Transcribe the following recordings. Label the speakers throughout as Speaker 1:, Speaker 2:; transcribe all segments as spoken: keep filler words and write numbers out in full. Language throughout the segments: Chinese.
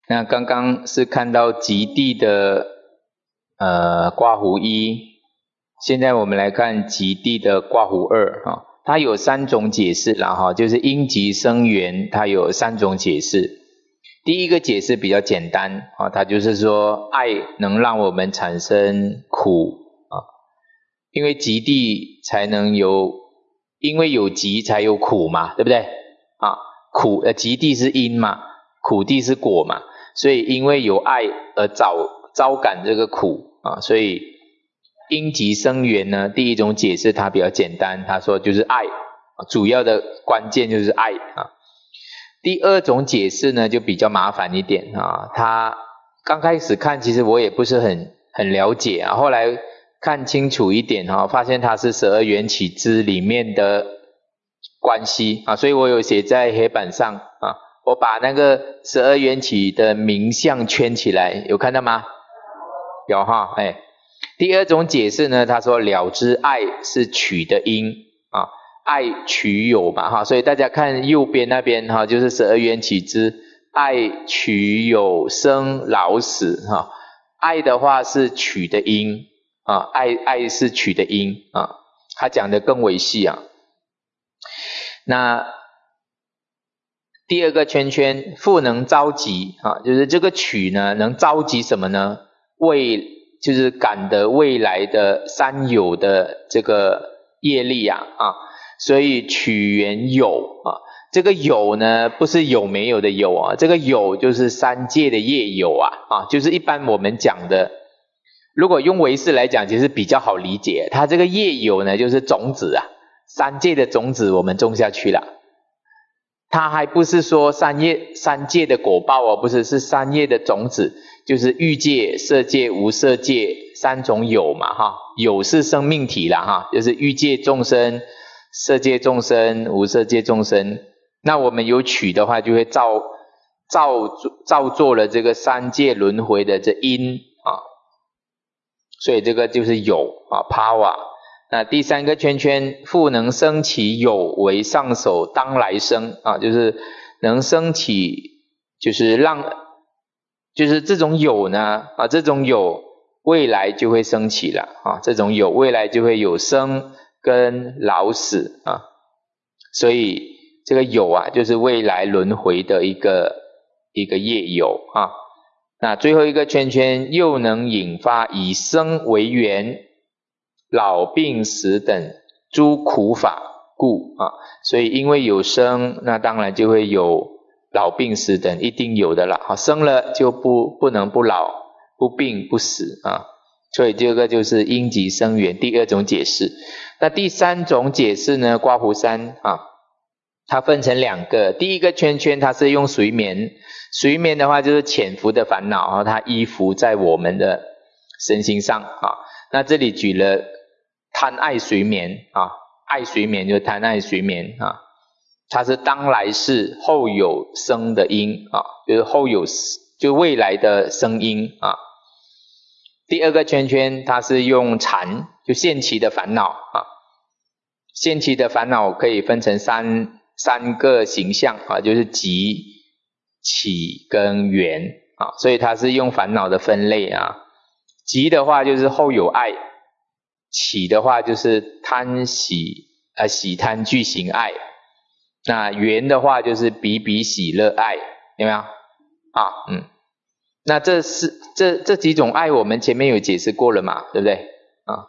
Speaker 1: 那刚刚是看到极地的呃刮胡一，现在我们来看极地的刮胡二哈、哦，它有三种解释啦哈，就是因极生缘，它有三种解释。第一个解释比较简单啊，它就是说爱能让我们产生苦啊，因为极地才能有，因为有极才有苦嘛，对不对啊？苦呃极地是因嘛，苦地是果嘛，所以因为有爱而招招感这个苦啊，所以因极生缘呢，第一种解释它比较简单，他说就是爱，主要的关键就是爱啊。第二种解释呢就比较麻烦一点啊，他刚开始看其实我也不是很很了解啊，后来看清楚一点啊，发现它是十二缘起支里面的关系啊，所以我有写在黑板上啊，我把那个十二缘起的名相圈起来，有看到吗？有哈，哎。第二种解释呢，他说了知爱是取的因啊。爱取有嘛哈，所以大家看右边那边哈，就是十二缘起支，爱取有生老死哈。爱的话是取的因啊，爱爱是取的因啊，他讲的更为细啊。那第二个圈圈，复能召集啊，就是这个取呢，能召集什么呢？未就是感得未来的三有的这个业力啊啊。所以取缘有啊，这个有呢不是有没有的有啊，这个有就是三界的业有啊啊，就是一般我们讲的，如果用唯识来讲其实比较好理解，它这个业有呢就是种子啊，三界的种子我们种下去了，它还不是说三业三界的果报哦，不是，是三业的种子，就是欲界、色界、无色界三种有嘛哈，有是生命体啦哈，就是欲界众生、色界众生、无色界众生，那我们有取的话就会造造造作了这个三界轮回的这因啊，所以这个就是有啊 power。 那第三个圈圈，复能生起有为上首当来生啊，就是能生起，就是让就是这种有呢啊，这种有未来就会升起了啊，这种有未来就会有生跟老死啊，所以这个有啊就是未来轮回的一个一个业有啊。那最后一个圈圈，又能引发以生为缘，老病死等诸苦法故啊，所以因为有生，那当然就会有老病死等，一定有的了啊，生了就不不能不老不病不死啊，所以这个就是因极生缘第二种解释。那第三种解释呢，刮胡三啊，它分成两个，第一个圈圈它是用随眠，随眠的话就是潜伏的烦恼啊，它依附在我们的身心上啊。那这里举了贪爱随眠啊，爱随眠就是贪爱随眠啊，它是当来世后有生的因啊，就是后有就未来的生因啊。第二个圈圈它是用缠，就现期的烦恼啊，现期的烦恼可以分成三三个形象啊，就是集、起跟缘啊，所以它是用烦恼的分类啊。集的话就是后有爱，起的话就是贪喜呃喜贪俱行爱，那缘的话就是比比喜乐爱，有没有啊？嗯。那这是这这几种爱我们前面有解释过了嘛，对不对啊？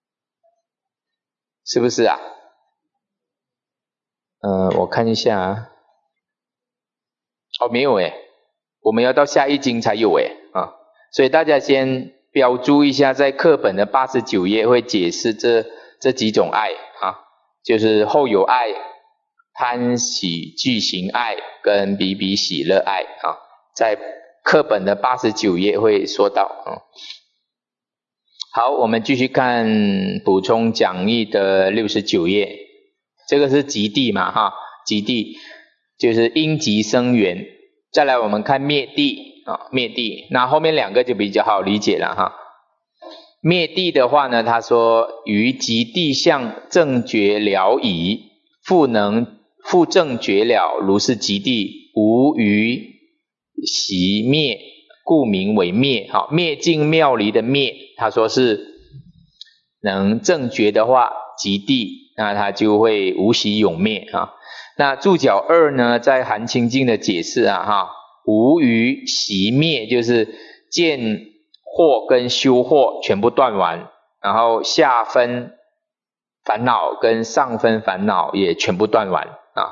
Speaker 1: 是不是啊？呃我看一下啊，哦没有诶，我们要到下一经才有诶啊，所以大家先标注一下，在课本的八十九页会解释这这几种爱啊，就是后有爱、贪喜俱行爱跟比比喜乐爱啊，在课本的八十九页会说到啊。好，我们继续看补充讲义的六十九页，这个是极地嘛哈，极地就是因极生缘。再来我们看灭地啊，灭地，那后面两个就比较好理解了哈。灭地的话呢，他说于极地相正觉了矣，复能复正觉了，如是极地无余息灭，故名为灭。好，灭尽妙离的灭，他说是能正觉的话，极地，那它就会无息永灭啊。那注脚二呢，在含清净的解释啊，哈，无余息灭，就是见惑跟修惑全部断完，然后下分烦恼跟上分烦恼也全部断完啊。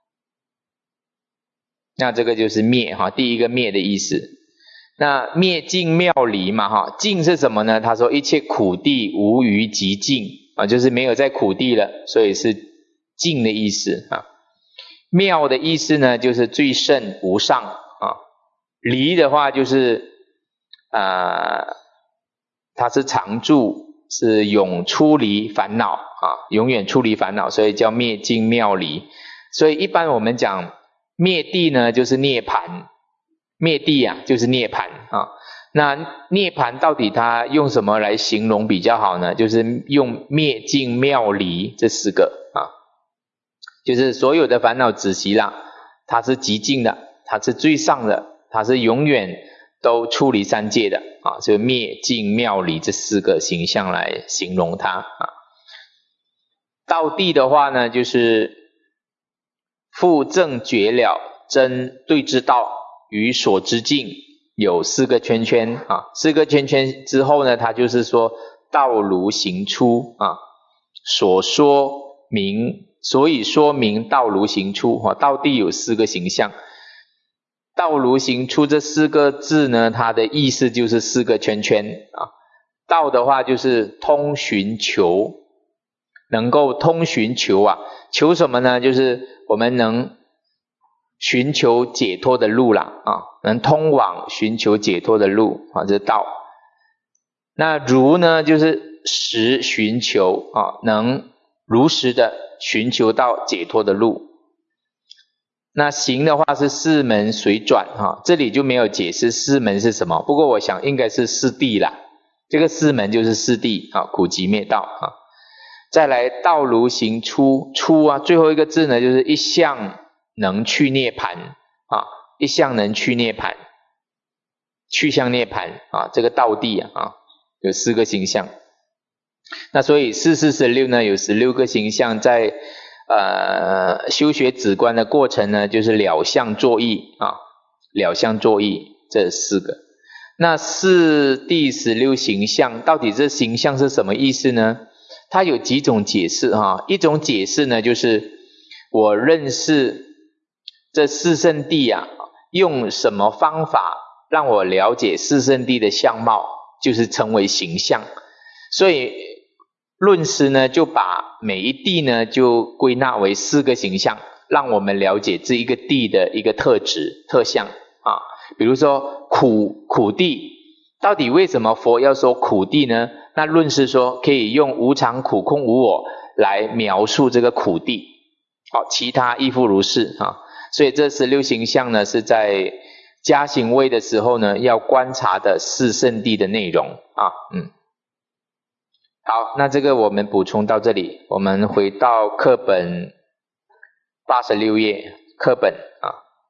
Speaker 1: 那这个就是灭哈，第一个灭的意思。那灭尽妙离嘛哈，尽是什么呢？他说一切苦地无余即尽啊，就是没有在苦地了，所以是尽的意思啊。妙的意思呢，就是最胜无上啊。离的话就是呃，它是常住，是永出离烦恼啊，永远出离烦恼，所以叫灭尽妙离。所以一般我们讲灭地呢，就是涅槃，灭地啊，就是涅槃啊。那涅槃到底它用什么来形容比较好呢？就是用灭尽妙离这四个啊。就是所有的烦恼止息啦，它是极尽的，它是最上的，它是永远都出离三界的啊，就灭尽妙离这四个形象来形容它啊。道地的话呢，就是复正觉了真对之道与所知境有四个圈圈啊，四个圈圈之后呢，它就是说道如行出啊，所说明。所以说明道如行出啊，道地有四个形象。道如行出这四个字呢，它的意思就是四个圈圈啊。道的话就是通寻求，能够通寻求啊，求什么呢？就是我们能寻求解脱的路啦啊，能通往寻求解脱的路啊，这是道。那如呢，就是实寻求啊，能如实的寻求到解脱的路。那行的话是四门随转哈，这里就没有解释四门是什么，不过我想应该是四谛啦，这个四门就是四谛啊，苦集灭道啊。再来道如行出，出啊，最后一个字呢就是一向能去涅槃啊，一向能去涅槃，去向涅槃啊，这个道谛啊，啊有四个形象。那所以四四十六呢，有十六个形象，在呃修学止观的过程呢，就是了相作意啊，了相作意这四个。那四第十六形象，到底这形象是什么意思呢？它有几种解释哈、啊，一种解释呢，就是我认识这四圣谛啊，用什么方法让我了解四圣谛的相貌，就是称为形象。所以论师呢就把每一谛呢就归纳为四个形象，让我们了解这一个谛的一个特质特相啊。比如说苦苦谛，到底为什么佛要说苦谛呢？那论师说可以用无常苦空无我来描述这个苦谛，好，其他亦复如是啊。所以这十六形象呢是在加行位的时候呢要观察的四圣谛的内容啊，嗯。好，那这个我们补充到这里，我们回到课本八十六页，课本啊，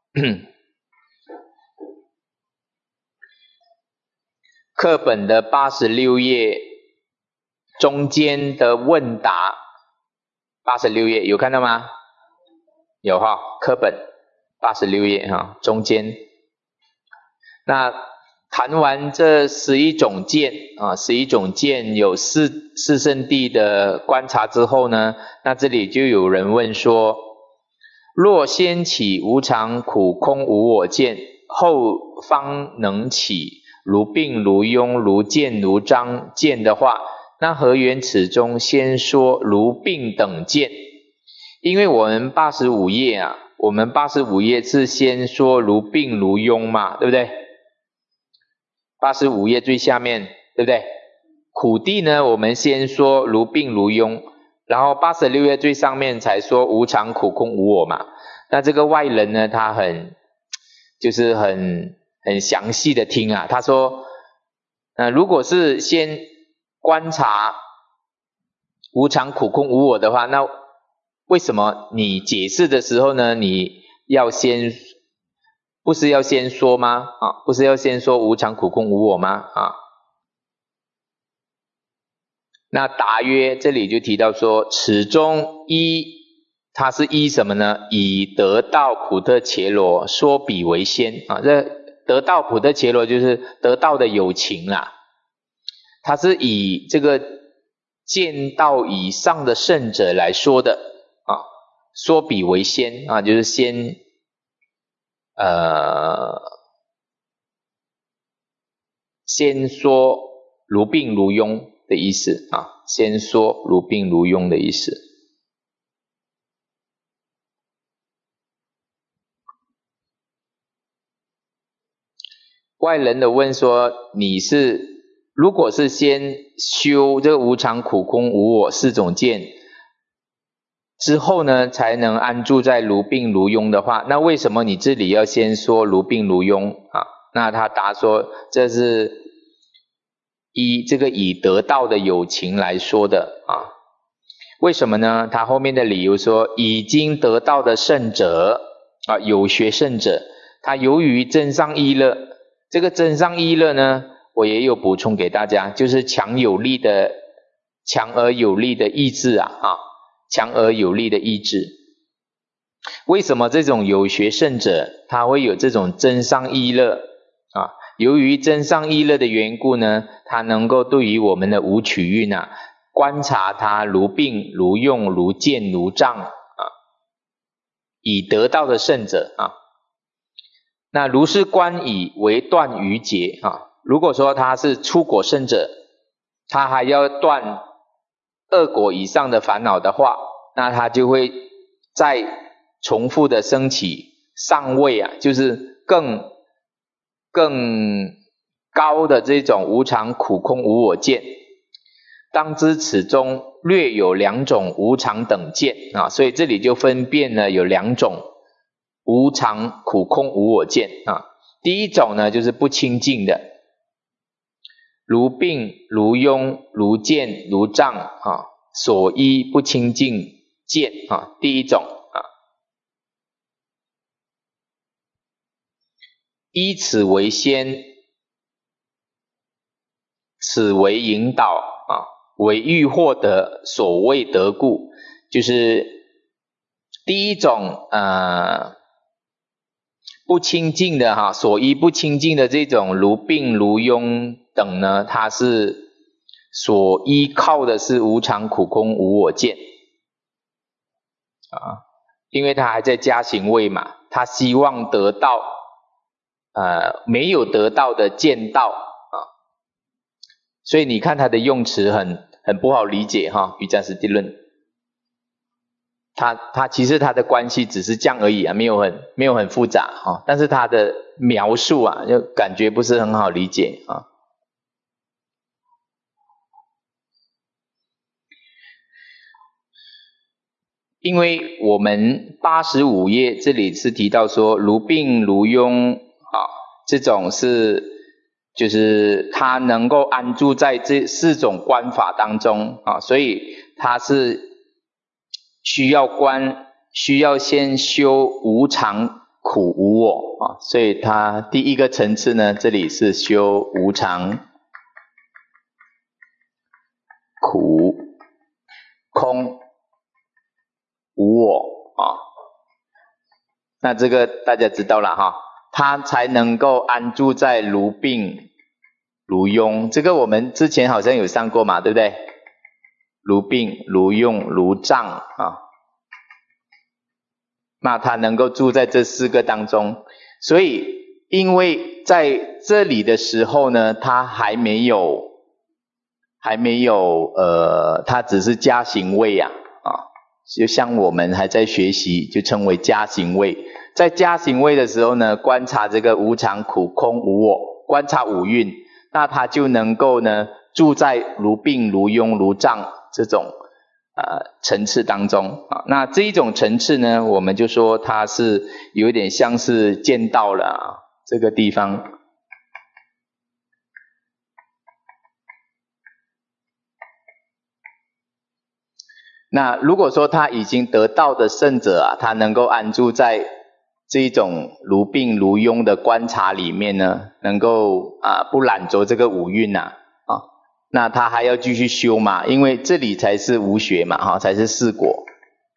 Speaker 1: 课本的八十六页中间的问答，八十六页有看到吗？有哈，课本八十六页哈，中间。那谈完这十一种见啊，十一种见有四四圣谛的观察之后呢，那这里就有人问说，若先起无常苦空无我见，后方能起如病如痈如痼如张见的话，那何缘此中先说如病等见？因为我们八十五页啊，我们八十五页是先说如病如痈嘛，对不对？八十五页最下面，对不对？苦谛呢，我们先说如病如痈，然后八十六页最上面才说无常苦空无我嘛。那这个外人呢，他很就是很很详细的听啊，他说，呃，如果是先观察无常苦空无我的话，那为什么你解释的时候呢，你要先不是要先说吗？啊，不是要先说无常苦空无我吗？啊，那答曰，这里就提到说，此中依，它是依什么呢？以得道普特伽罗说彼为先啊，这得道普特伽罗就是得道的有情啦，它是以这个见道以上的圣者来说的啊，说彼为先啊，就是先呃先说如病如庸的意思啊，先说如病如庸的意思。外人的问说，你是如果是先修这个无常苦空无我四种见之后呢，才能安住在如病如庸的话，那为什么你这里要先说如病如庸啊？那他答说，这是以这个以得道的有情来说的啊。为什么呢？他后面的理由说，已经得道的圣者啊，有学圣者，他由于真上意乐，这个真上意乐呢，我也有补充给大家，就是强有力的、强而有力的意志啊，啊，强而有力的意志。为什么这种有学圣者他会有这种真上意乐啊？由于真上意乐的缘故呢，他能够对于我们的五取蕴啊，观察它如病如用如见如障啊，以得道的圣者啊。那如是观以为断余劫啊，如果说他是初果圣者，他还要断二果以上的烦恼的话，那他就会再重复的升起上位啊，就是更更高的这种无常苦空无我见。当知此中略有两种无常等见啊，所以这里就分辨了有两种无常苦空无我见啊。第一种呢，就是不清净的，如病如庸如见如障啊，所依不清净见啊，第一种啊。依此为先，此为引导啊，为欲获得所谓得故，就是第一种呃不清净的哈，所依不清净的这种如病如庸等呢，它是所依靠的是无常苦空无我见啊，因为他还在加行位嘛，他希望得到呃没有得到的见道啊，所以你看他的用词很很不好理解哈，瑜伽师地论。他他其实他的关系只是这样而已啊，没有很没有很复杂哈，但是他的描述啊，就感觉不是很好理解啊。因为我们八十五页这里是提到说如病如庸啊，这种是就是他能够安住在这四种观法当中啊，所以他是需要观，需要先修无常苦无我啊，所以他第一个层次呢，这里是修无常苦空无我啊，那这个大家知道了哈，他才能够安住在如病如庸，这个我们之前好像有上过嘛，对不对？如病如用如障啊，那他能够住在这四个当中，所以因为在这里的时候呢，他还没有还没有呃，他只是加行位啊啊，就像我们还在学习，就称为加行位。在加行位的时候呢，观察这个无常苦空无我，观察五蕴，那他就能够呢住在如病如庸如障这种呃层次当中啊。那这一种层次呢，我们就说它是有点像是见到了啊这个地方。那如果说他已经得道的圣者啊，他能够安住在这一种如病如庸的观察里面呢，能够啊不染着这个五蕴呐啊，那他还要继续修嘛，因为这里才是无学嘛哈，才是四果。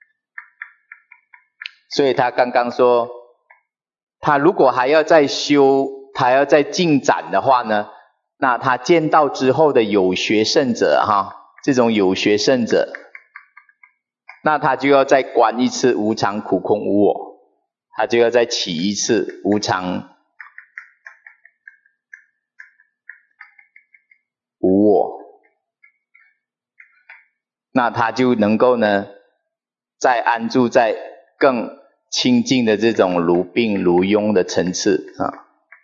Speaker 1: 所以他刚刚说，他如果还要再修，他要再进展的话呢，那他见到之后的有学圣者哈，这种有学圣者，那他就要再观一次无常苦空无我，他就要再起一次无常无我，那他就能够呢再安住在更清净的这种如病如庸的层次啊。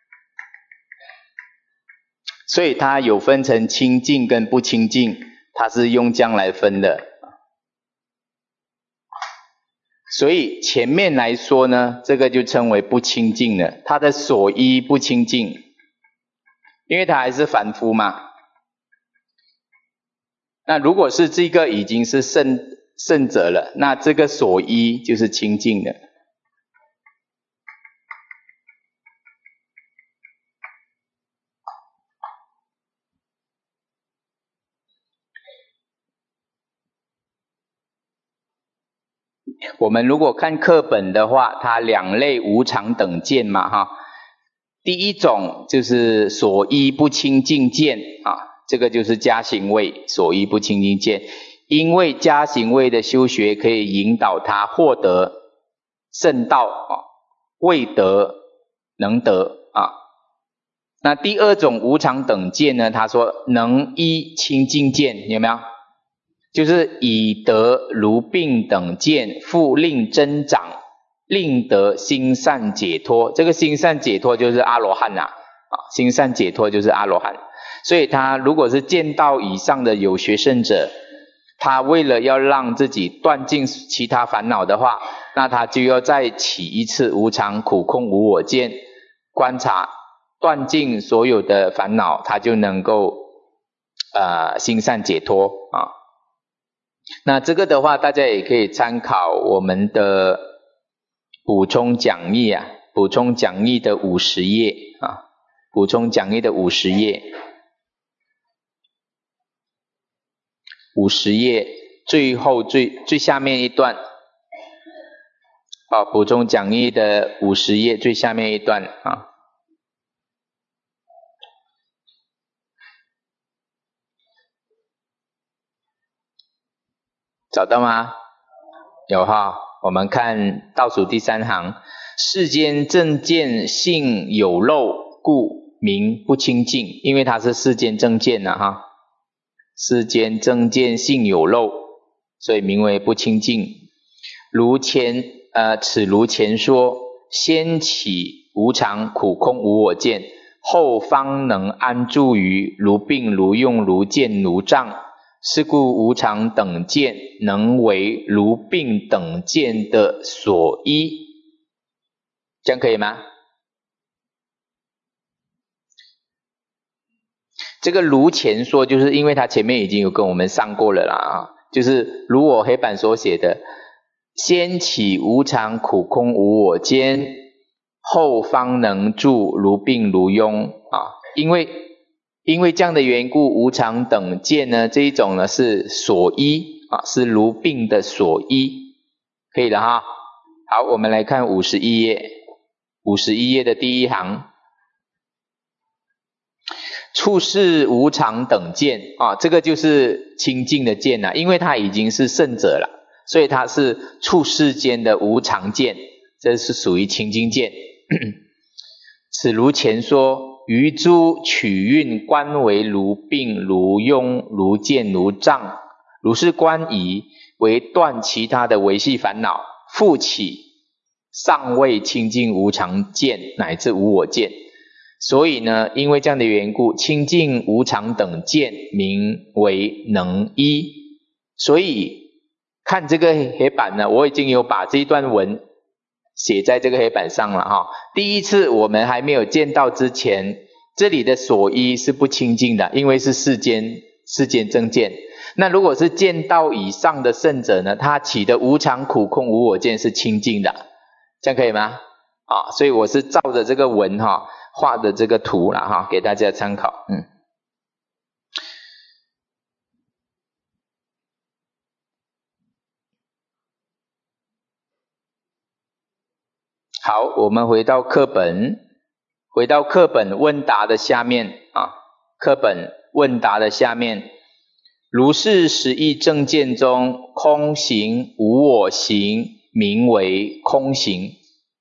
Speaker 1: 所以它有分成清净跟不清净，它是用这样来分的。所以前面来说呢，这个就称为不清净了，它的所依不清净，因为它还是凡夫嘛。那如果是这个已经是圣圣者了，那这个所依就是清净的。我们如果看课本的话，它两类无常等见嘛哈。第一种就是所依不清净见啊，这个就是加行位所依不清净见，因为加行位的修学可以引导他获得圣道啊，未得能得啊。那第二种无常等见呢，他说能依清净见，有没有？就是以得如病等见，复令增长，令得心善解脱。这个心善解脱就是阿罗汉呐、啊，啊，心善解脱就是阿罗汉。所以他如果是见到以上的有学圣者，他为了要让自己断尽其他烦恼的话，那他就要再起一次无常苦空无我见，观察断尽所有的烦恼，他就能够呃心善解脱啊。那这个的话，大家也可以参考我们的补充讲义啊，补充讲义的五十页啊，补充讲义的五十页，五十页最后最最下面一段，啊，补充讲义的五十页最下面一段啊。找到吗？有哈，我们看倒数第三行，世间正见性有漏，故名不清净，因为它是世间正见呐、啊、哈，世间正见性有漏，所以名为不清净。如前呃，此如前说，先起无常苦空无我见，后方能安住于如病如用如见如障。是故无常等见能为如病等见的所依，这样可以吗？这个如前说，就是因为他前面已经有跟我们上过了啦啊，就是如我黑板所写的，先起无常苦空无我见，后方能住如病如庸啊，因为因为这样的缘故，无常等见呢，这一种呢是所依啊，是如病的所依，可以了哈。好，我们来看五十一页，五十一页的第一行，处世无常等见啊，这个就是清净的见啊，因为他已经是圣者了，所以他是处世间的无常见，这是属于清净见。此如前说。于诸取运观为如病如庸如见如障，如是观疑，为断其他的维系烦恼，复起尚未清净无常见乃至无我见。所以呢，因为这样的缘故，清净无常等见名为能依。所以看这个黑板呢，我已经有把这一段文写在这个黑板上了哈。第一次我们还没有见到之前，这里的所依是不清净的，因为是世间世间正见。那如果是见到以上的圣者呢，他起的无常苦空无我见是清净的，这样可以吗？ 啊，所以我是照着这个文哈画的这个图啦哈，给大家参考。嗯，好，我们回到课本，回到课本问答的下面啊，课本问答的下面，如是十一正见中，空行无我行，名为空行。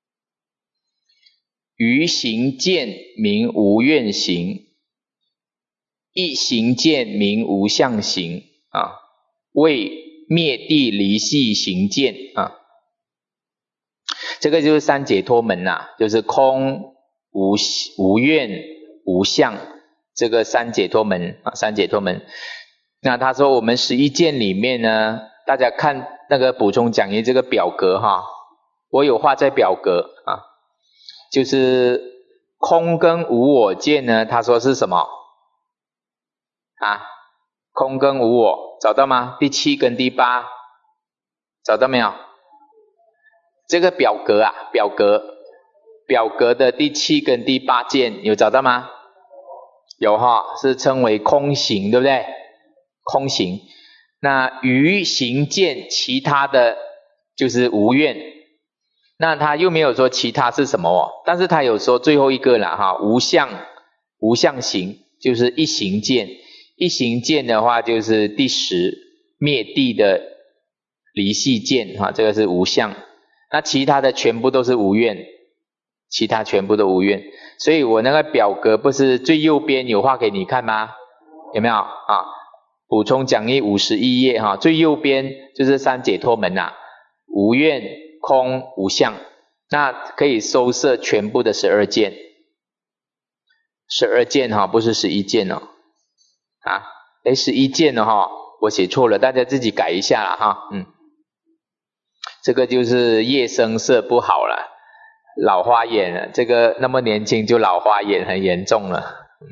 Speaker 1: 于行见名无愿行，一行见名无相行啊，为灭地离系行见啊。这个就是三解脱门呐、啊，就是空无无愿无相，这个三解脱门啊，三解脱门。那他说我们十一见里面呢，大家看那个补充讲义这个表格哈，我有画在表格啊。就是空跟无我见呢，他说是什么啊？空跟无我，找到吗？第七跟第八，找到没有？这个表格啊，表格，表格的第七跟第八见有找到吗？有哈，是称为空行，对不对？空行。那余行见，其他的就是无愿。那他又没有说其他是什么哦，但是他有说最后一个啦哈，无相无相行，就是一行见，一行见的话就是第十灭地的离系见哈，这个是无相。那其他的全部都是无愿，其他全部都无愿。所以我那个表格不是最右边有画给你看吗？有没有啊？补充讲义五十一页哈，最右边就是三解脱门啊，无愿空无相，那可以收摄全部的十二见，十二见哈，不是十一见哦，啊，诶，十一见了哈，我写错了，大家自己改一下啦哈，嗯，这个就是夜生色不好了，老花眼了，这个那么年轻就老花眼很严重了，嗯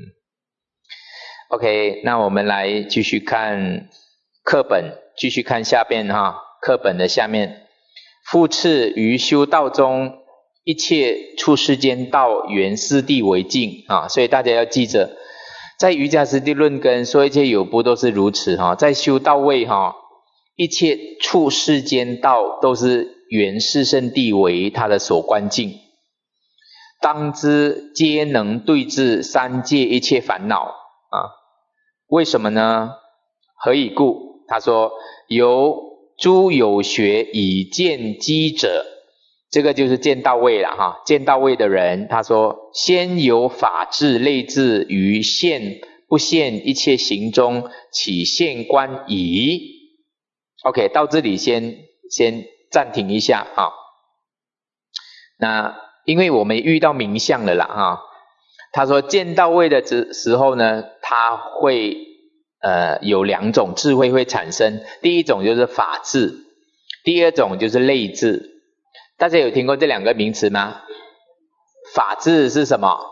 Speaker 1: ，OK， 那我们来继续看课本，继续看下边哈，课本的下面。复次于修道中，一切处世间道缘四谛为境啊，所以大家要记着，在瑜伽师地论跟说一切有部都是如此哈，在修道位哈，一切处世间道都是缘四圣谛为它的所观境，当知皆能对治三界一切烦恼啊。为什么呢？何以故？他说由诸有学以见机者，这个就是见到位了哈。见到位的人，他说先有法治类治于现不现一切行中起现观疑。OK， 到这里先先暂停一下哈。那因为我们遇到名相了啦哈。他说见到位的时候呢，他会呃有两种智慧会产生，第一种就是法治，第二种就是类治。大家有听过这两个名词吗？法治是什么？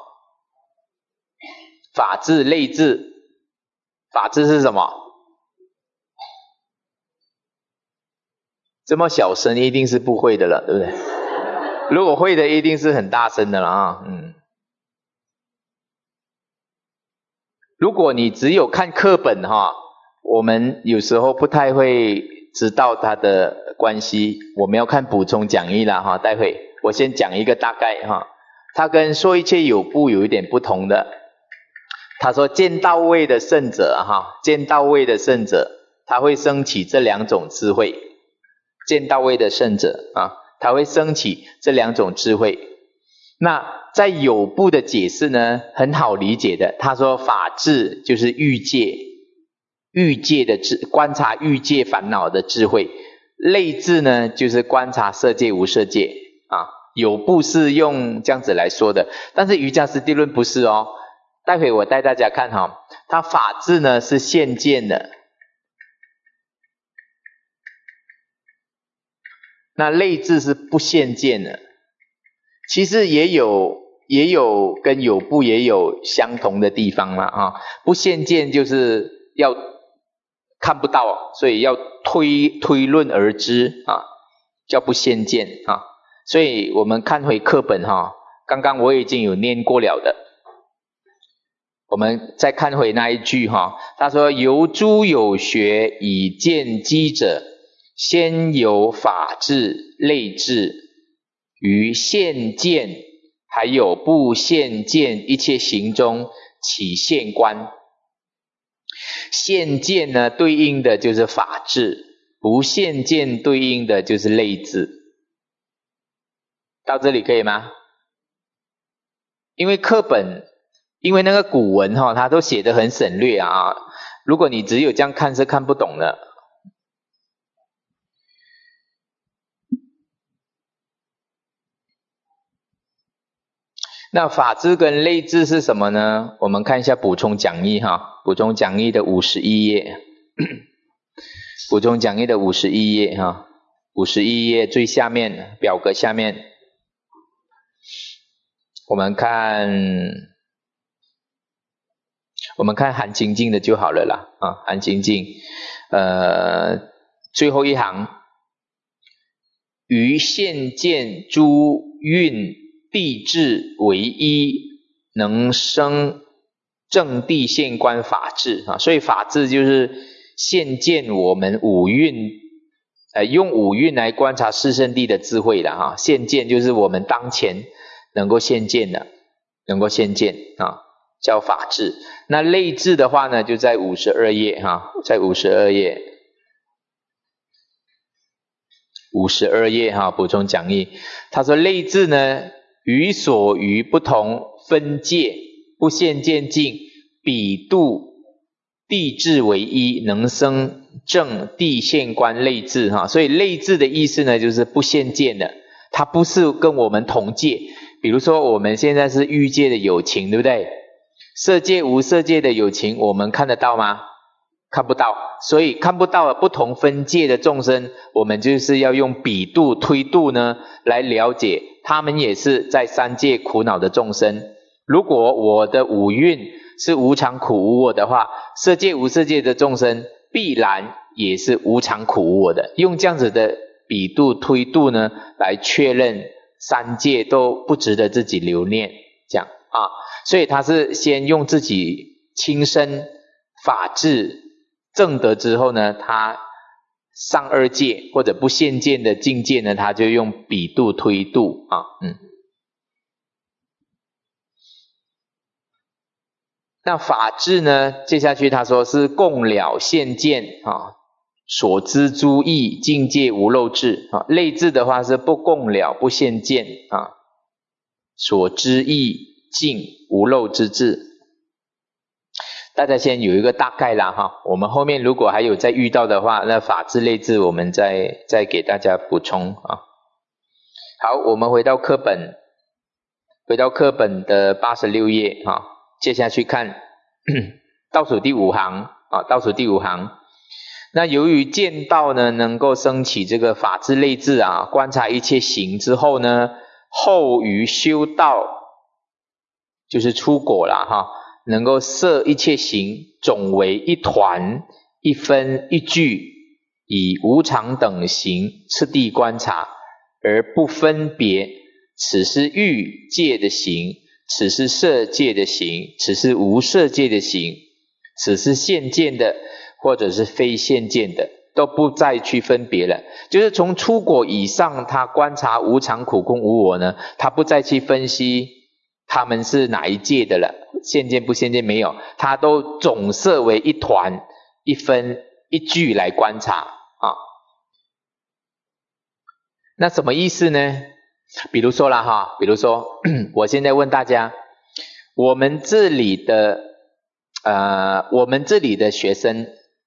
Speaker 1: 法治类治，法治是什么？这么小声一定是不会的了，对不对？如果会的一定是很大声的了啊，嗯。如果你只有看课本哈，我们有时候不太会知道它的关系，我们要看补充讲义啦哈，待会我先讲一个大概哈，它跟说一切有部有一点不同的。他说见到位的圣者哈，见到位的圣者，他会升起这两种智慧，见到位的圣者啊，他会升起这两种智慧。那在有部的解释呢，很好理解的。他说法治就是欲界，欲界的智，观察欲界烦恼的智慧。类治呢，就是观察色界无色界啊。有部是用这样子来说的，但是瑜伽师地论不是哦。待会我带大家看哈，它法治呢是现见的，那类治是不现见的。其实也有也有跟有部也有相同的地方啦啊，不现见就是要看不到，所以要推推论而知啊，叫不现见啊。 所以我们看回课本哈，刚刚我已经有念过了的，我们再看回那一句哈，他说由诸有学以见机者，先有法治类治，于现见还有不现见一切行中起现观。现见呢对应的就是法治，不现见对应的就是类治。到这里可以吗？因为课本因为那个古文哈、哦，它都写得很省略啊，如果你只有这样看是看不懂的。那法治跟类治是什么呢？我们看一下补充讲义哈，补充讲义的五十一页，补充讲义的五十一页哈，五十一页最下面表格下面，我们看我们看韩清净的就好了啦啊，韩清净，呃，最后一行，于现见诸运地质为一，能生正地现观法治啊，所以法治就是现见我们五蕴，呃，用五蕴来观察四圣谛的智慧的哈、啊，现见就是我们当前能够现见的，能够现见啊，叫法治。那类治的话呢，就在五十二页哈、啊，在五十二页。五十二页哈、啊，补充讲义，他说类治呢，于所于不同分界，不现见境，比度地质为一，能生正地现观类治哈。所以类治的意思呢，就是不现见的，它不是跟我们同界。比如说我们现在是欲界的有情，对不对？色界无色界的有情，我们看得到吗？看不到，所以看不到不同分界的众生，我们就是要用比度推度呢，来了解他们也是在三界苦恼的众生。如果我的五蕴是无常苦无我的话，色界无色界的众生必然也是无常苦无我的。用这样子的比度推度呢，来确认三界都不值得自己留念，这样啊。所以他是先用自己亲身法治证得之后呢，他上二界或者不现见的境界呢，他就用比度推度啊，嗯。那法治呢，接下去他说是共了现见啊，所知诸义境界无漏智啊。类治的话是不共了不现见啊，所知义境无漏之智。大家先有一个大概啦哈，我们后面如果还有再遇到的话，那法治类治我们再再给大家补充啊。好，我们回到课本，回到课本的八十六页哈，接下去看倒数第五行啊，倒数第五行。那由于见道呢，能够升起这个法治类治啊，观察一切行之后呢，后于修道就是出果啦哈。能够摄一切行总为一团一分一句，以无常等行次第观察，而不分别此是欲界的行，此是色界的行，此是无色界的行，此是现见的或者是非现见的，都不再去分别了。就是从出果以上，他观察无常苦空无我呢，他不再去分析他们是哪一界的了，现见不现见没有，他都总摄为一团一分一句来观察啊。那什么意思呢？比如说啦哈，比如说我现在问大家，我们这里的呃，我们这里的学生，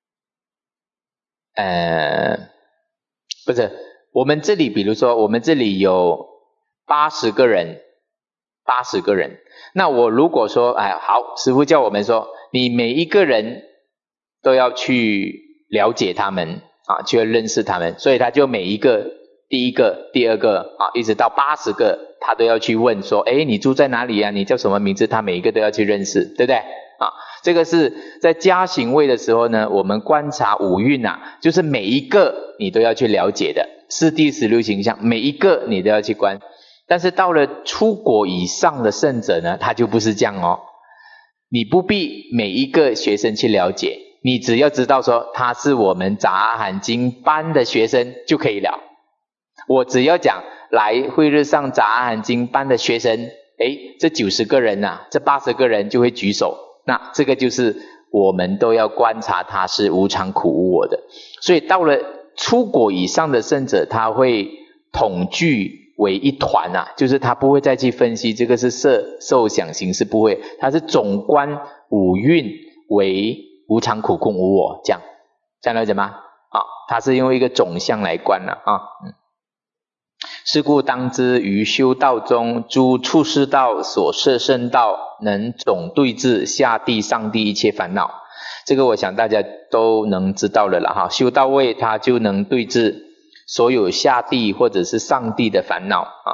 Speaker 1: 呃，不是，我们这里比如说我们这里有八十个人。八十个人，那我如果说，哎，好，师父叫我们说，你每一个人都要去了解他们啊，去认识他们，所以他就每一个，第一个、第二个啊，一直到八十个，他都要去问说，哎，你住在哪里啊？你叫什么名字？他每一个都要去认识，对不对？啊，这个是在加行位的时候呢，我们观察五蕴啊，就是每一个你都要去了解的。 四谛十六形象，每一个你都要去观。但是到了出果以上的圣者呢，他就不是这样哦。你不必每一个学生去了解，你只要知道说他是我们杂阿含经班的学生就可以了。我只要讲来慧日上杂阿含经班的学生，诶，这九十个人啊，这八十个人就会举手，那这个就是我们都要观察他是无常苦无我的。所以到了出果以上的圣者，他会统聚为一团啊，就是他不会再去分析这个是色受想行识，不会，他是总观五蕴为无常苦空无我，这样这样了解吗？啊，他是用一个总相来观了啊。嗯，是故当知于修道中，诸处世道所摄圣道，能总对治下地上地一切烦恼。这个我想大家都能知道了啦哈，修到位他就能对治所有下地或者是上地的烦恼啊。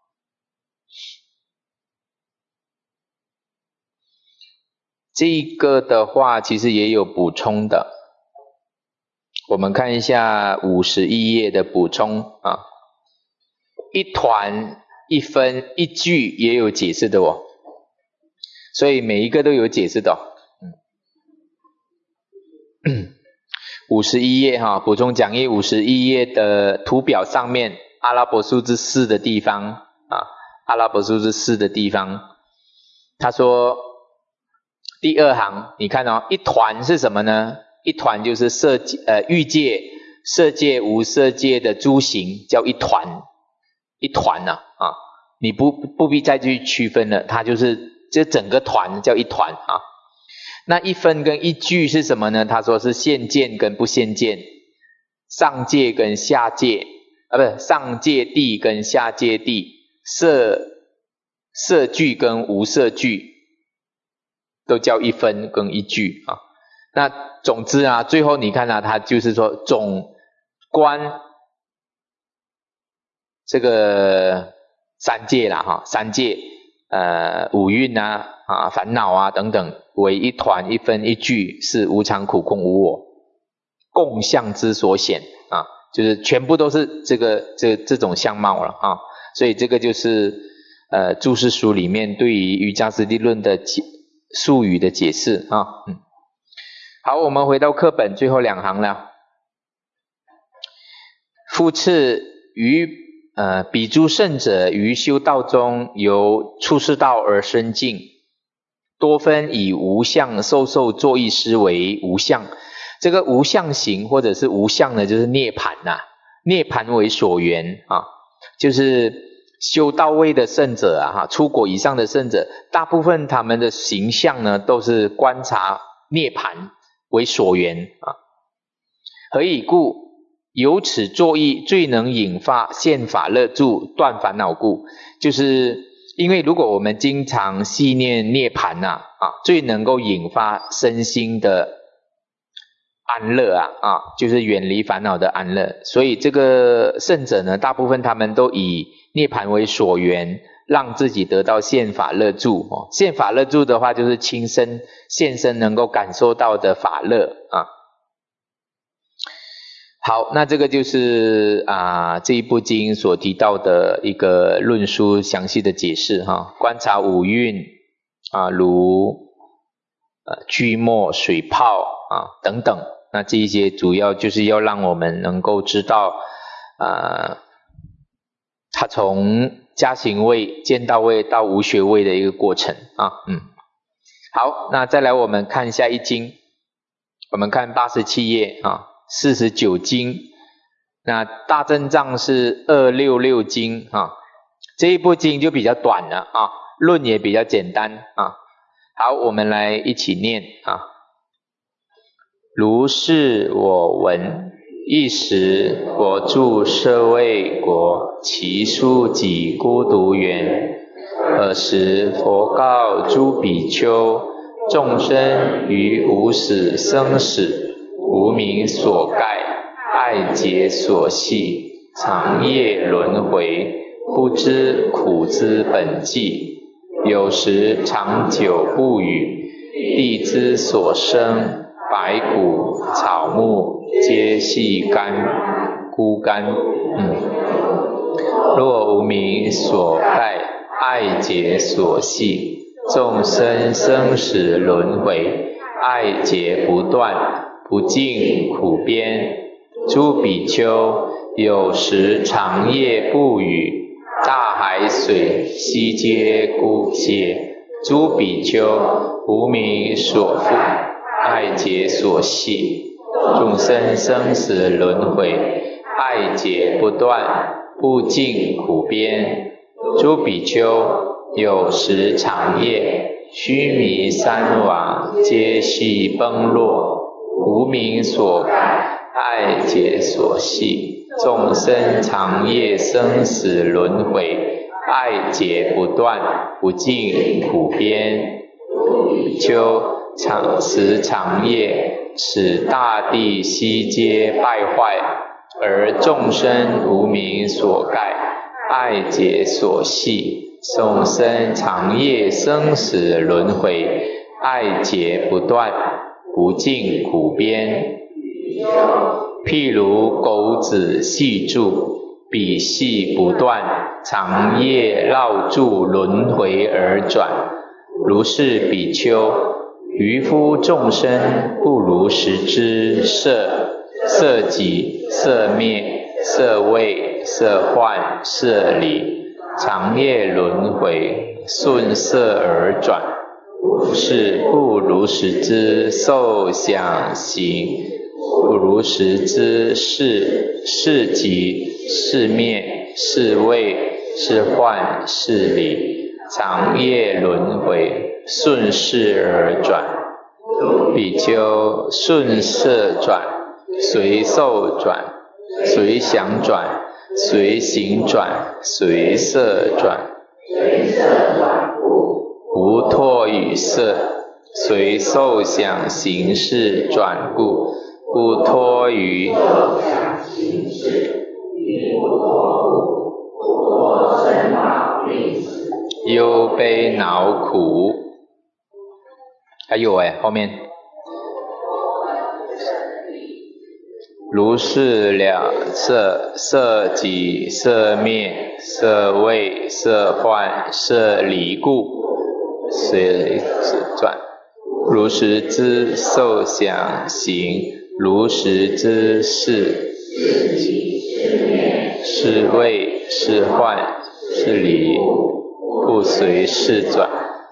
Speaker 1: 这个的话其实也有补充的，我们看一下五十一页的补充啊。一团、一分、一句也有解释的哦，所以每一个都有解释的哦。五十一页哈，补充讲义五十一页的图表上面阿拉伯数字四的地方啊，阿拉伯数字四的地方，他说第二行你看哦，一团是什么呢？一团就是色界呃欲界、色界、无色界的诸行叫一团，一团呐 啊, 啊，你不不必再去区分了，它就是这整个团叫一团啊。那一分跟一句是什么呢？他说是现见跟不现见，上界跟下界啊，不是上界地跟下界地，色色句跟无色句都叫一分跟一句啊。那总之啊，最后你看啊，他就是说总观这个三界啦哈，三界呃五蕴啊啊烦恼啊等等，为一团一分一句，是无常苦空无我，共相之所显啊，就是全部都是这个这这种相貌了啊。所以这个就是呃注释书里面对于瑜伽师地论的术语的解释啊。嗯，好，我们回到课本最后两行了。复次于呃彼诸圣者于修道中，由处世道而生净，多分以无相受受作意思为无相。这个无相行或者是无相呢，就是涅槃呐、啊，涅槃为所缘啊，就是修到位的圣者啊，哈，出果以上的圣者，大部分他们的形象呢，都是观察涅槃为所缘啊。何以故？由此作意最能引发现法乐住，断烦恼故。就是因为如果我们经常细念涅槃啊，啊，最能够引发身心的安乐啊，啊，就是远离烦恼的安乐。所以这个圣者呢，大部分他们都以涅槃为所缘，让自己得到现法乐住。哦，现法乐住的话，就是亲身现身能够感受到的法乐啊。好，那这个就是啊这一部经所提到的一个论述详细的解释哈。观察五蕴啊，如呃聚沫、水泡啊等等，那这一些主要就是要让我们能够知道啊，它从加行位、见道位到无学位的一个过程啊。嗯，好，那再来我们看下一经，我们看八十七页啊。四十九经，那大正藏是二六六经啊，这一部经就比较短了啊，论也比较简单啊。好，我们来一起念啊。如是我闻，一时我住舍卫国，其数己孤独园。尔时佛告诸比丘，众生于无始生死，无明所盖，爱结所系，长夜轮回，不知苦之本际。有时长久不语，地之所生，百谷草木皆系干， 枯干。嗯，若无明所盖，爱结所系，众生生死轮回，爱结不断，不尽苦边。诸比丘有时长夜不语，大海水悉皆枯竭。诸比丘无明所缚，爱结所系，众生生死轮回，爱结不断，不尽苦边。诸比丘有时长夜，须弥山王皆悉崩落，无明所盖，爱结所系，众生长夜生死轮回，爱结不断，不尽苦边。比丘长时长夜，使大地悉皆败坏，而众生无明所盖，爱结所系，众生长夜生死轮回，爱结不断，不尽苦边。譬如狗子系住，彼系不断，长夜绕住轮回而转。如是比丘，渔夫众生不如实知色、色即、色灭、色味、色幻、色离，长夜轮回，顺色而转。是不如实知受想行，不如实知事、事即、事灭、事味、事幻、事离，长夜轮回，顺势而转。比丘顺色转，随受转，随想转，随行转，随色转。无脱与色，随受想行识转故，不脱于忧悲恼苦。还有哎，后面如是了色，色即、色灭、色味、色幻、色离故，随转。如实知受想行，如实知事、是味、是幻、是离，不随事转。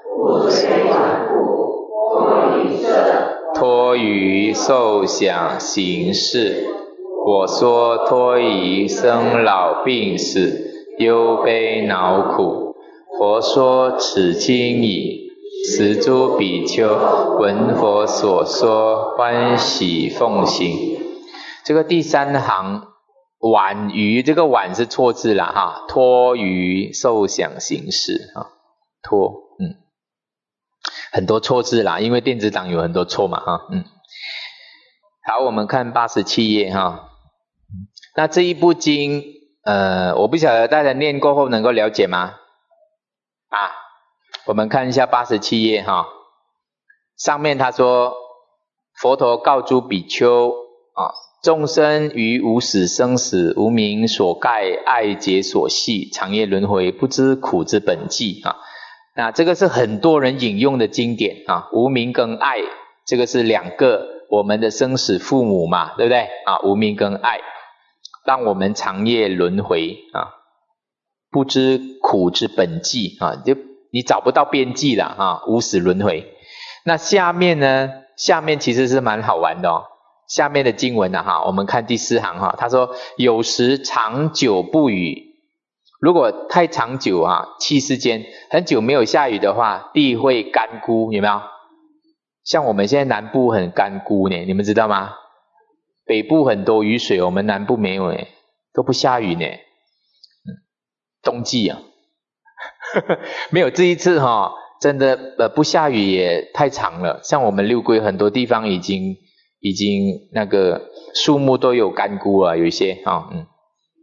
Speaker 1: 脱于受想行识，我说脱于生老病死，忧悲恼苦。佛说此经已，十诸比丘闻佛所说，欢喜奉行。这个第三行婉于，这个婉是错字啦哈，脱于受想行识啊，脱嗯。很多错字啦，因为电子档有很多错嘛哈，嗯，好，我们看八十七页哈。那这一部经，呃，我不晓得大家念过后能够了解吗？啊，我们看一下八十七页哈，上面他说，佛陀告诸比丘啊，众生于无始生死，无明所盖，爱结所系，长夜轮回，不知苦之本际啊。那这个是很多人引用的经典啊，无明跟爱，这个是两个我们的生死父母嘛，对不对啊？无明跟爱，让我们长夜轮回啊，不知苦之本际啊，就你找不到边际了啊，无始轮回。那下面呢？下面其实是蛮好玩的哦。下面的经文啊哈，我们看第四行哈，他说有时长久不雨。如果太长久啊，气世间很久没有下雨的话，地会干枯，有没有？像我们现在南部很干枯呢，你们知道吗？北部很多雨水，我们南部没有呢，都不下雨呢。嗯，冬季啊，没有这一次哈、哦，真的呃不下雨也太长了。像我们六龟很多地方已经已经那个树木都有干枯了，有一些啊、哦，嗯。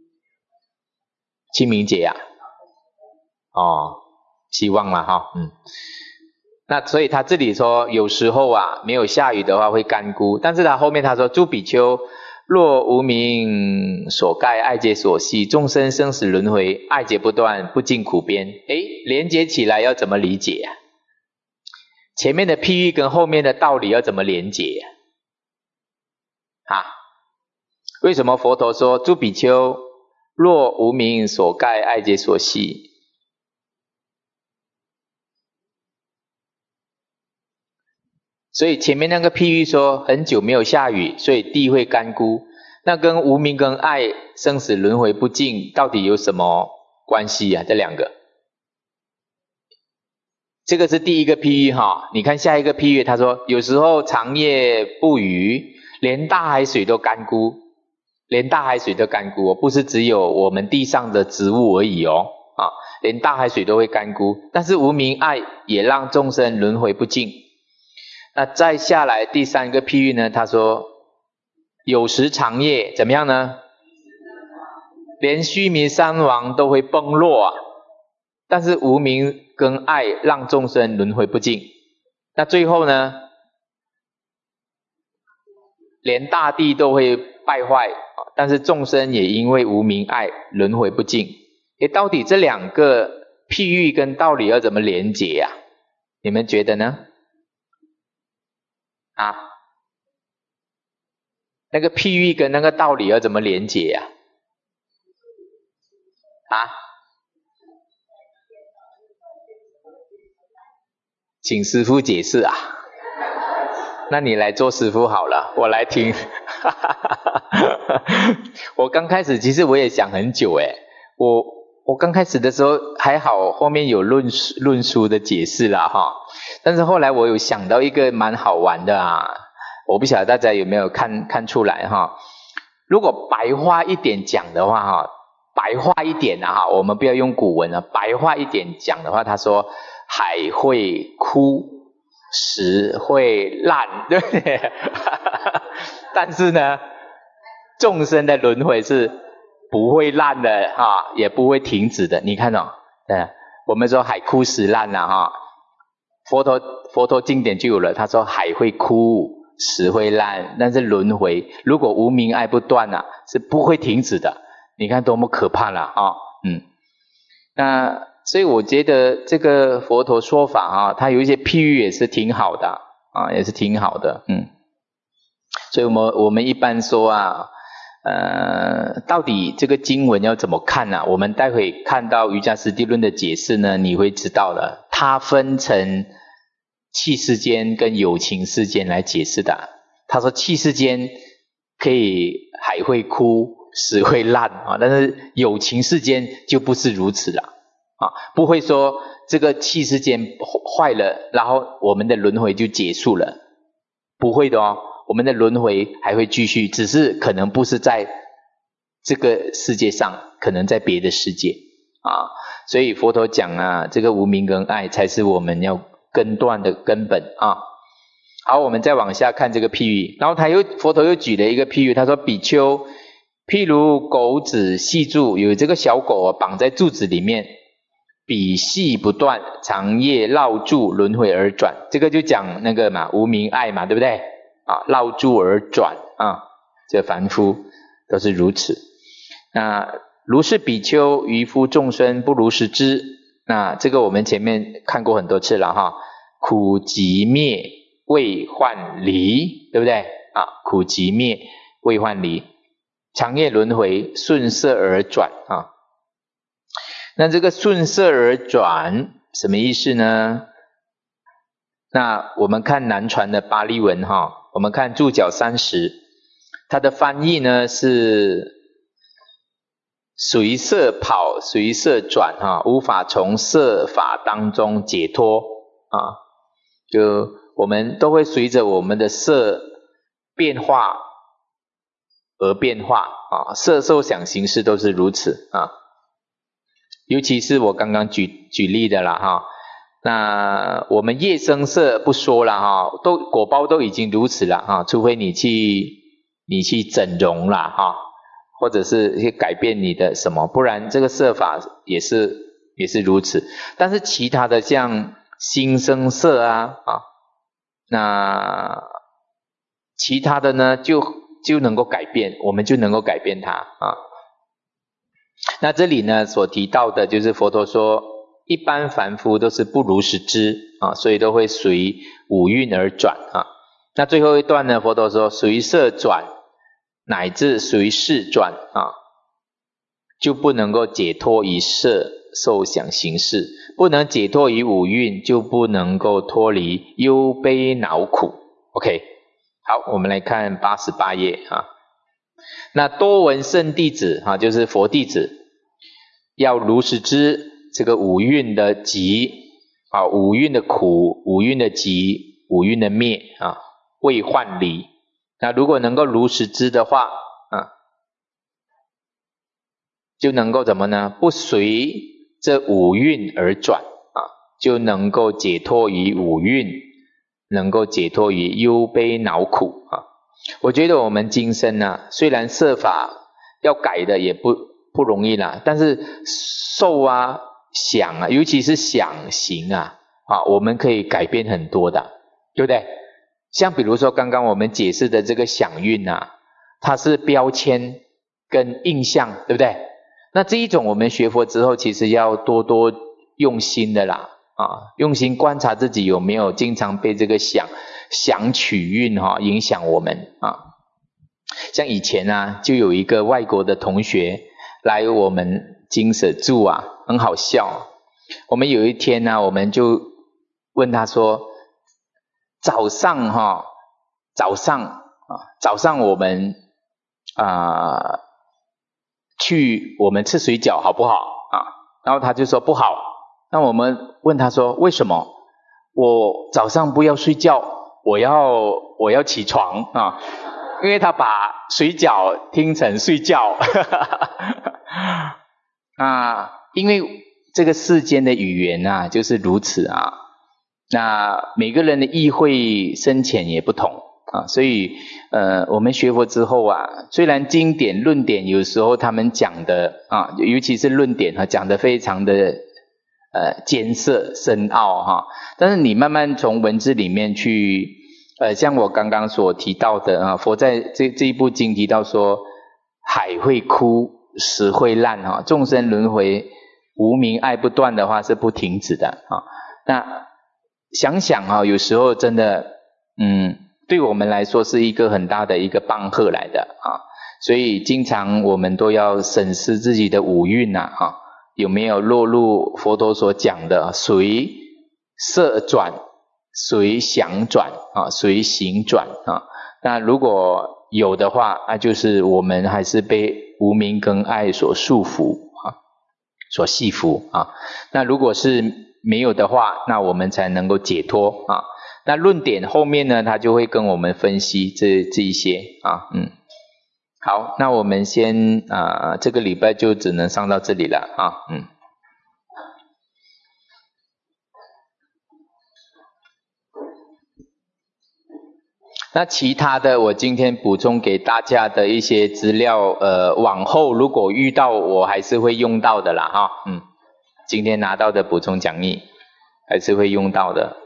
Speaker 1: 清明节呀、啊，哦，希望啦哈，嗯，那所以他这里说有时候啊没有下雨的话会干枯，但是他后面他说诸比丘若无明所盖，爱结所系，众生生死轮回，爱结不断，不尽苦边。诶，连接起来要怎么理解啊？前面的譬喻跟后面的道理要怎么连结啊？啊，为什么佛陀说诸比丘，若无明所盖，爱结所系？所以前面那个譬喻说很久没有下雨，所以地会干枯，那跟无明跟爱生死轮回不尽到底有什么关系啊？这两个，这个是第一个譬喻哈。你看下一个譬喻，他说有时候长夜不雨，连大海水都干枯，连大海水都干枯，不是只有我们地上的植物而已哦，啊，连大海水都会干枯，但是无明爱也让众生轮回不尽。那再下来第三个譬喻呢，他说有时长夜怎么样呢？连须弥山王都会崩落啊，但是无明跟爱让众生轮回不尽。那最后呢，连大地都会败坏，但是众生也因为无明爱轮回不尽。诶，到底这两个譬喻跟道理要怎么连结啊？你们觉得呢？啊，那个譬喻跟那个道理要怎么连结啊？啊，请师父解释啊。那你来做师父好了，我来听。我刚开始其实我也想很久诶，我我刚开始的时候还好，后面有论论书的解释啦哈。但是后来我有想到一个蛮好玩的啊，我不晓得大家有没有看看出来哈。如果白话一点讲的话哈，白话一点啊哈，我们不要用古文啊，白话一点讲的话，他说海会枯，石会烂，对不对？但是呢，众生的轮回是不会烂的哈，也不会停止的。你看哦，对，我们说海枯石烂了哈。佛陀佛陀经典就有了，他说海会枯，石会烂，但是轮回如果无明爱不断啊，是不会停止的。你看多么可怕了啊！嗯，那所以我觉得这个佛陀说法啊，它有一些譬喻也是挺好的啊，也是挺好的。嗯，所以我们我们一般说啊，呃，到底这个经文要怎么看呢、啊？我们待会看到瑜伽师地论的解释呢，你会知道了。它分成气世间跟有情世间来解释的。他说气世间可以海会枯，石会烂啊，但是有情世间就不是如此了啊，不会说这个气世间坏了，然后我们的轮回就结束了，不会的哦。我们的轮回还会继续，只是可能不是在这个世界上，可能在别的世界啊。所以佛陀讲啊，这个无明跟爱才是我们要根断的根本啊。好，我们再往下看这个譬喻，然后他又佛陀又举了一个譬喻，他说比丘，譬如狗子系柱，有这个小狗啊绑在柱子里面，比系不断，长夜绕柱轮回而转，这个就讲那个嘛无明爱嘛，对不对啊？绕柱而转啊，这凡夫都是如此。那如是比丘，渔夫众生不如是知。那这个我们前面看过很多次了哈，苦集灭未换离，对不对啊？苦集灭未换离，长夜轮回顺色而转啊。那这个顺色而转什么意思呢？那我们看南传的巴利文哈，我们看注脚三十，它的翻译呢是随色跑随色转哈，无法从色法当中解脱啊。就我们都会随着我们的色变化而变化啊，色受想行识都是如此啊。尤其是我刚刚举举例的啦哈，那我们业生色不说了哈，都果报都已经如此了哈，除非你去你去整容啦哈，或者是去改变你的什么，不然这个色法也是也是如此。但是其他的像心生色啊啊，那其他的呢就就能够改变，我们就能够改变它啊。那这里呢所提到的就是佛陀说，一般凡夫都是不如实知啊，所以都会随五蕴而转啊。那最后一段呢，佛陀说随色转乃至随事转啊，就不能够解脱于色受想行识，不能解脱于五蕴，就不能够脱离忧悲恼苦。 OK， 好，我们来看八十八页啊。那多闻圣弟子啊，就是佛弟子，要如实知这个五蕴的集啊，五蕴的苦，五蕴的集，五蕴的灭啊，未幻离。那如果能够如实知的话啊，就能够怎么呢？不随这五蕴而转啊，就能够解脱于五蕴，能够解脱于忧悲恼苦啊。我觉得我们今生啊，虽然设法要改的也不不容易啦，但是受啊、想啊，尤其是想行啊，啊，我们可以改变很多的，对不对？像比如说刚刚我们解释的这个想蕴啊，它是标签跟印象，对不对？那这一种我们学佛之后，其实要多多用心的啦，啊，用心观察自己有没有经常被这个想想取蕴哈、啊、影响我们啊。像以前啊，就有一个外国的同学来我们精舍住啊，很好笑。我们有一天呢、啊，我们就问他说，早上哈、啊，早上啊，早上我们啊去我们吃水饺好不好啊？然后他就说不好。那我们问他说为什么？我早上不要睡觉，我要我要起床啊，因为他把水饺听成睡觉。啊，因为这个世间的语言啊就是如此啊，那每个人的意会深浅也不同啊，所以呃，我们学佛之后啊，虽然经典论点有时候他们讲的啊，尤其是论点啊，讲的非常的呃艰涩深奥哈，但是你慢慢从文字里面去呃，像我刚刚所提到的啊，佛在这这一部经提到说，海会枯，石会烂哈，众生轮回无明爱不断的话是不停止的啊。那想想啊，有时候真的嗯。对我们来说是一个很大的一个帮贺来的啊，所以经常我们都要审视自己的五蕴呐啊，有没有落入佛陀所讲的随色转、随想转啊、随行转啊。那如果有的话，那就是我们还是被无明跟爱所束缚啊，所系缚啊。那如果是没有的话，那我们才能够解脱啊。那论点后面呢，他就会跟我们分析这这一些啊，嗯，好，那我们先啊、呃，这个礼拜就只能上到这里了啊，嗯。那其他的，我今天补充给大家的一些资料，呃，往后如果遇到，我还是会用到的啦，哈，嗯，今天拿到的补充讲义还是会用到的。